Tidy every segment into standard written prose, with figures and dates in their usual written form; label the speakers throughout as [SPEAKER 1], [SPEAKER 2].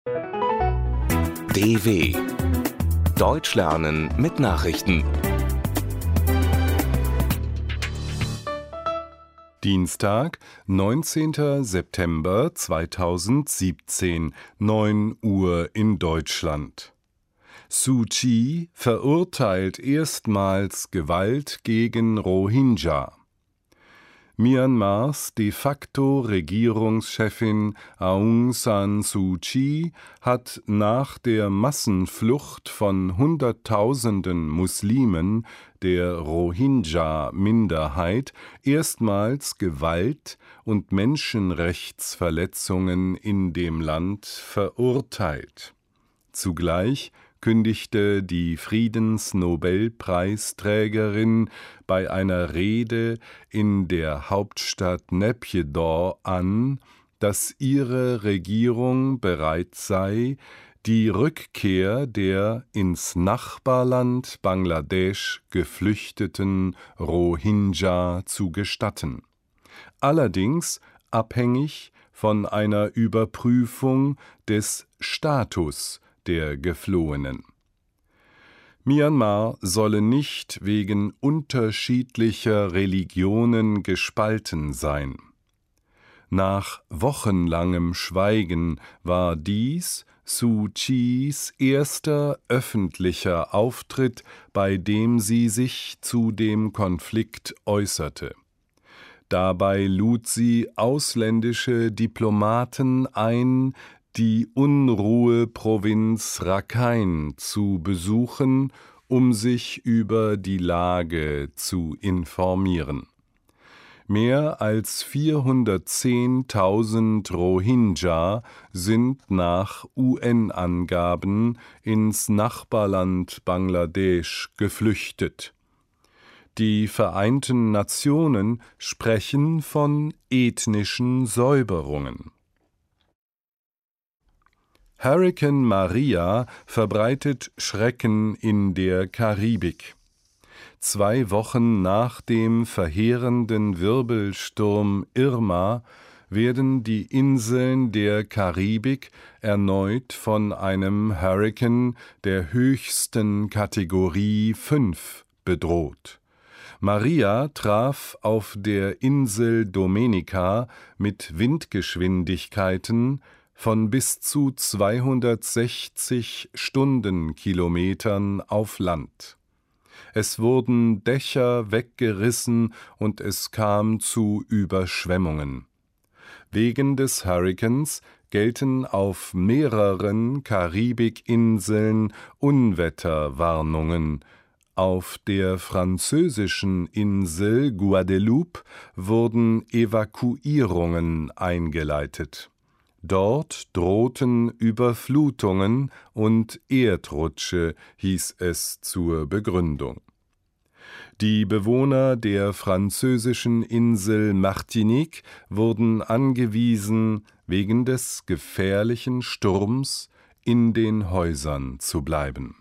[SPEAKER 1] DW Deutsch lernen mit Nachrichten.
[SPEAKER 2] Dienstag, 19. September 2017, 9 Uhr in Deutschland. Suu Kyi verurteilt erstmals Gewalt gegen Rohingya. Myanmars de facto Regierungschefin Aung San Suu Kyi hat nach der Massenflucht von Hunderttausenden Muslimen der Rohingya-Minderheit erstmals Gewalt und Menschenrechtsverletzungen in dem Land verurteilt. Zugleich kündigte die Friedensnobelpreisträgerin bei einer Rede in der Hauptstadt Naypyidaw an, dass ihre Regierung bereit sei, die Rückkehr der ins Nachbarland Bangladesch geflüchteten Rohingya zu gestatten. Allerdings abhängig von einer Überprüfung des Status der Geflohenen. Myanmar solle nicht wegen unterschiedlicher Religionen gespalten sein. Nach wochenlangem Schweigen war dies Suu Kyis erster öffentlicher Auftritt, bei dem sie sich zu dem Konflikt äußerte. Dabei lud sie ausländische Diplomaten ein, die Unruheprovinz Rakhine zu besuchen, um sich über die Lage zu informieren. Mehr als 410.000 Rohingya sind nach UN-Angaben ins Nachbarland Bangladesch geflüchtet. Die Vereinten Nationen sprechen von ethnischen Säuberungen. Hurrikan Maria verbreitet Schrecken in der Karibik. 2 Wochen nach dem verheerenden Wirbelsturm Irma werden die Inseln der Karibik erneut von einem Hurrikan der höchsten Kategorie 5 bedroht. Maria traf auf der Insel Dominica mit Windgeschwindigkeiten von bis zu 260 Stundenkilometern auf Land. Es wurden Dächer weggerissen und es kam zu Überschwemmungen. Wegen des Hurrikans gelten auf mehreren Karibikinseln Unwetterwarnungen. Auf der französischen Insel Guadeloupe wurden Evakuierungen eingeleitet. Dort drohten Überflutungen und Erdrutsche, hieß es zur Begründung. Die Bewohner der französischen Insel Martinique wurden angewiesen, wegen des gefährlichen Sturms in den Häusern zu bleiben.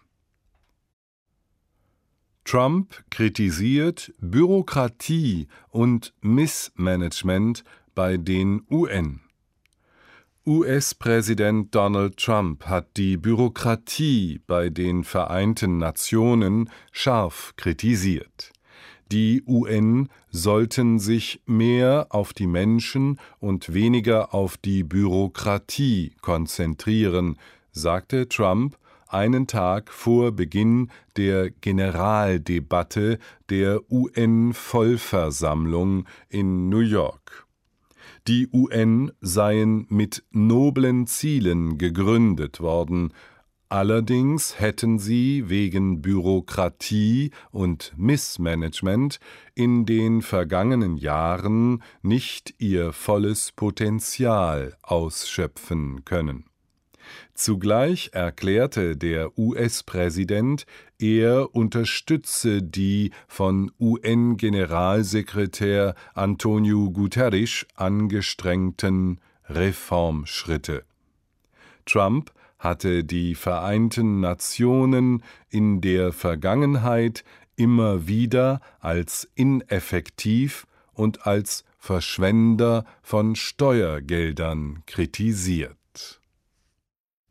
[SPEAKER 2] Trump kritisiert Bürokratie und Missmanagement bei den UN. US-Präsident Donald Trump hat die Bürokratie bei den Vereinten Nationen scharf kritisiert. Die UN sollten sich mehr auf die Menschen und weniger auf die Bürokratie konzentrieren, sagte Trump einen Tag vor Beginn der Generaldebatte der UN-Vollversammlung in New York. Die UN seien mit noblen Zielen gegründet worden, allerdings hätten sie wegen Bürokratie und Missmanagement in den vergangenen Jahren nicht ihr volles Potenzial ausschöpfen können. Zugleich erklärte der US-Präsident, er unterstütze die von UN-Generalsekretär António Guterres angestrengten Reformschritte. Trump hatte die Vereinten Nationen in der Vergangenheit immer wieder als ineffektiv und als Verschwender von Steuergeldern kritisiert.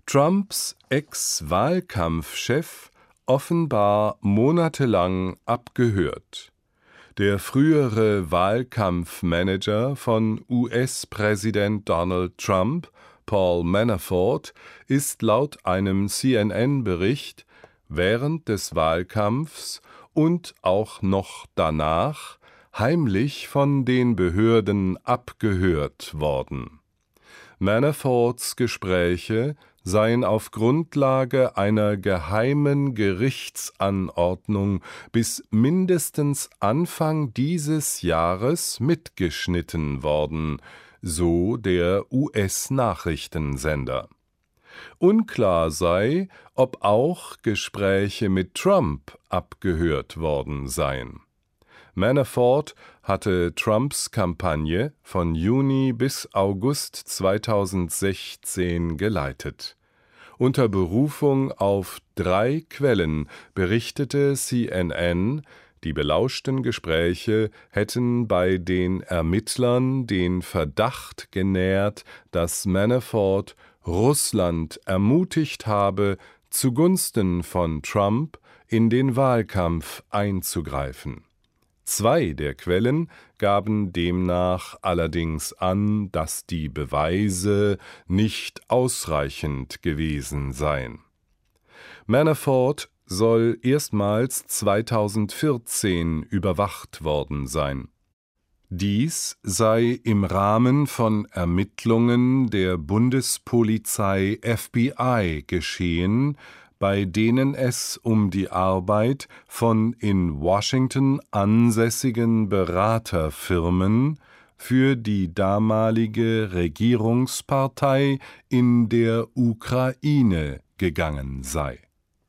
[SPEAKER 2] Trumps Ex-Wahlkampfchef offenbar monatelang abgehört. Der frühere Wahlkampfmanager von US-Präsident Donald Trump, Paul Manafort, ist laut einem CNN-Bericht während des Wahlkampfs und auch noch danach heimlich von den Behörden abgehört worden. Manaforts Gespräche seien auf Grundlage einer geheimen Gerichtsanordnung bis mindestens Anfang dieses Jahres mitgeschnitten worden, so der US-Nachrichtensender. Unklar sei, ob auch Gespräche mit Trump abgehört worden seien. Manafort hatte Trumps Kampagne von Juni bis August 2016 geleitet. Unter Berufung auf 3 Quellen berichtete CNN, die belauschten Gespräche hätten bei den Ermittlern den Verdacht genährt, dass Manafort Russland ermutigt habe, zugunsten von Trump in den Wahlkampf einzugreifen. 2 der Quellen gaben demnach allerdings an, dass die Beweise nicht ausreichend gewesen seien. Manafort soll erstmals 2014 überwacht worden sein. Dies sei im Rahmen von Ermittlungen der Bundespolizei FBI geschehen, bei denen es um die Arbeit von in Washington ansässigen Beraterfirmen für die damalige Regierungspartei in der Ukraine gegangen sei.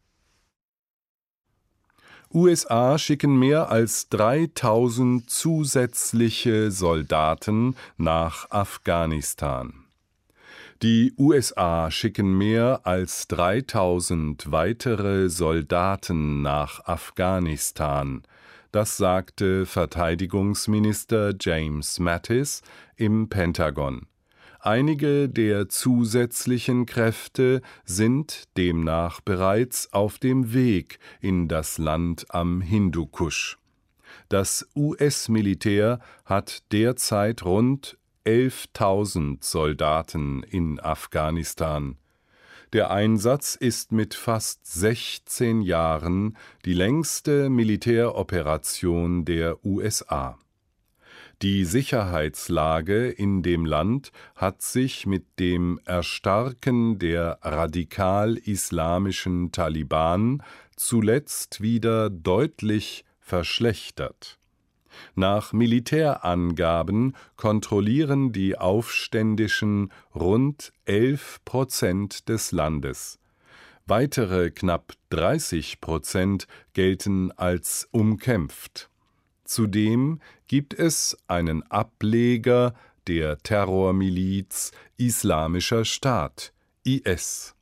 [SPEAKER 2] USA schicken mehr als 3000 zusätzliche Soldaten nach Afghanistan. Die USA schicken mehr als 3000 weitere Soldaten nach Afghanistan. Das sagte Verteidigungsminister James Mattis im Pentagon. Einige der zusätzlichen Kräfte sind demnach bereits auf dem Weg in das Land am Hindukusch. Das US-Militär hat derzeit rund 11.000 Soldaten in Afghanistan. Der Einsatz ist mit fast 16 Jahren die längste Militäroperation der USA. Die Sicherheitslage in dem Land hat sich mit dem Erstarken der radikal-islamischen Taliban zuletzt wieder deutlich verschlechtert. Nach Militärangaben kontrollieren die Aufständischen rund 11% des Landes. Weitere knapp 30% gelten als umkämpft. Zudem gibt es einen Ableger der Terrormiliz Islamischer Staat, IS.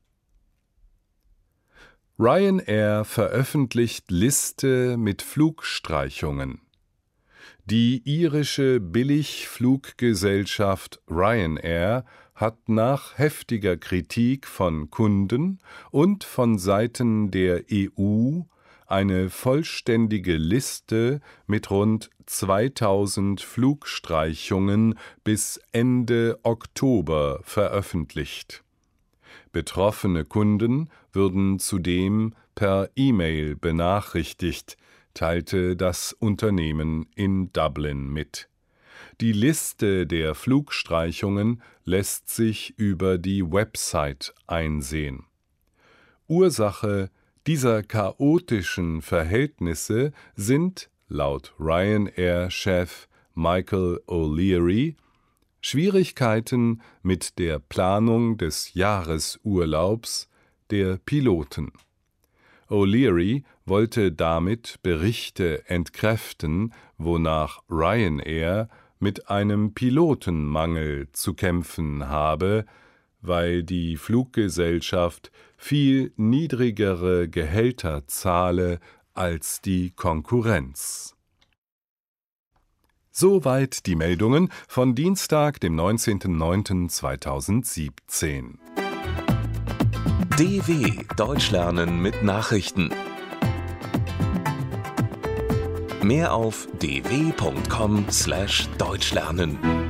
[SPEAKER 2] Ryanair veröffentlicht Liste mit Flugstreichungen. Die irische Billigfluggesellschaft Ryanair hat nach heftiger Kritik von Kunden und von Seiten der EU eine vollständige Liste mit rund 2000 Flugstreichungen bis Ende Oktober veröffentlicht. Betroffene Kunden würden zudem per E-Mail benachrichtigt, teilte das Unternehmen in Dublin mit. Die Liste der Flugstreichungen lässt sich über die Website einsehen. Ursache dieser chaotischen Verhältnisse sind, laut Ryanair-Chef Michael O'Leary, Schwierigkeiten mit der Planung des Jahresurlaubs der Piloten. O'Leary wollte damit Berichte entkräften, wonach Ryanair mit einem Pilotenmangel zu kämpfen habe, weil die Fluggesellschaft viel niedrigere Gehälter zahle als die Konkurrenz. Soweit die Meldungen von Dienstag, dem 19.09.2017.
[SPEAKER 1] DW Deutsch lernen mit Nachrichten. Mehr auf dw.com/deutschlernen.